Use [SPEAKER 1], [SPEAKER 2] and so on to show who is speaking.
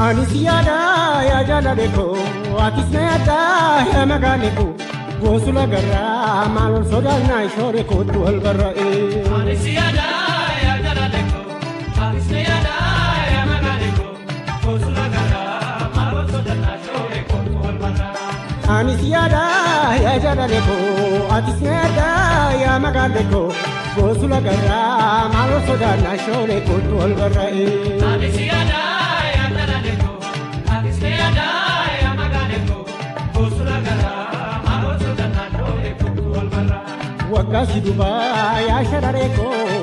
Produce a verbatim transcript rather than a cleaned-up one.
[SPEAKER 1] Anisiada ya jalaleko, atisnada ya magaleko. Gosula garra, malol soda na ishore kotu algarra e.
[SPEAKER 2] Anisiada ya jalaleko, atisnada ya magaleko. Gosula garra, malol soda na ishore kotu algarra.
[SPEAKER 1] Anisiada ya jalaleko, atisnada ya magaleko. Gosula garra, malol soda na ishore kotu algarra e.
[SPEAKER 2] Anisiada
[SPEAKER 1] Wakasi Dubai, ya sharareko,